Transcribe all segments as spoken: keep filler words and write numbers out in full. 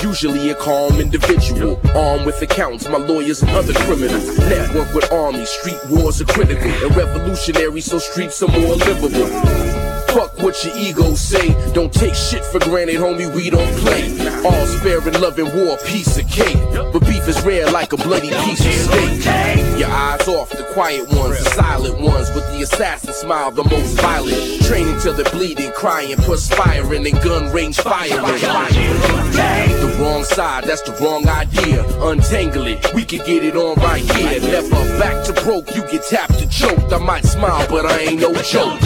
Usually a calm individual, armed with accounts, my lawyers and other criminals. Network with armies, street wars are critical and revolutionary, so streets are more livable. Fuck what your ego say. Don't take shit for granted, homie, we don't play. All's fair in love and war, piece of cake. But beef is rare like a bloody piece of steak. Your eyes off, the quiet ones, the silent ones. With the assassin smile, the most violent. Training till they're bleeding, crying, perspiring, and gun range firing. The wrong side, that's the wrong idea. Untangle it, we can get it on right here. Never back to broke, you get tapped and choked. I might smile, but I ain't no joke.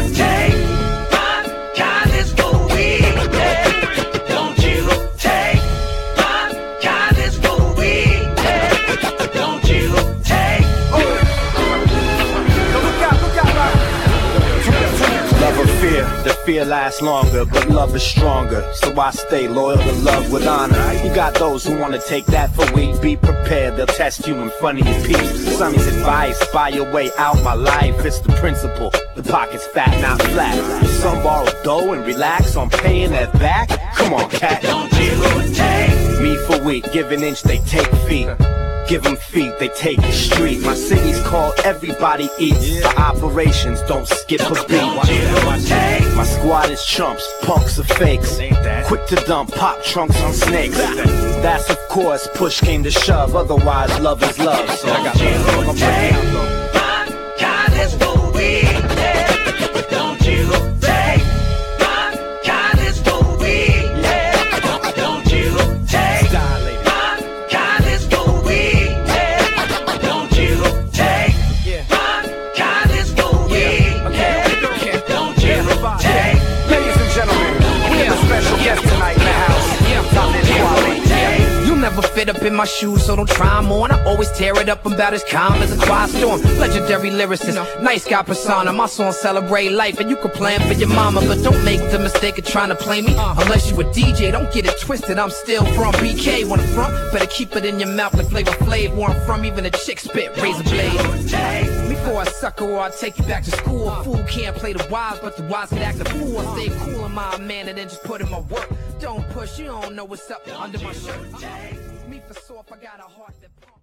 The fear lasts longer, but love is stronger. So I stay loyal to love with honor. You got those who wanna take that for weak. Be prepared, they'll test you in front of your peeps. Sonny's advice, buy your way out my life. It's the principle, the pocket's fat, not flat. Some borrow dough and relax on paying that back. Come on, cat. Don't you take me for weak, give an inch, they take feet. Give them feet, they take the street. My city's called Everybody Eats. For operations, don't skip a beat. My squad is chumps, punks are fakes. Quick to dump, pop trunks on snakes. That's of course, push came to shove. Otherwise, love is love. So I got love. I'm breaking out though. Mankind is for weak. Don't you take. Mankind is for weak. Don't you take. Mankind is for weak. Never fit up in my shoes, so don't try 'em on. I always tear it up, I'm about as calm as a quiet storm. Legendary lyricist, nice guy persona. My songs celebrate life, and you can plan for your mama, but don't make the mistake of trying to play me unless you a D J. Don't get it twisted, I'm still from B K. When I'm from, better keep it in your mouth like Flavor Flav. Where I'm from, even a chick spit razor blade. Before I sucker or I take you back to school. A fool can't play the wise, but the wise can act a fool. I stay cool in my man and then just put in my work. Don't push, you don't know what's up under my shirt. Me for soft, I got a heart that pumps.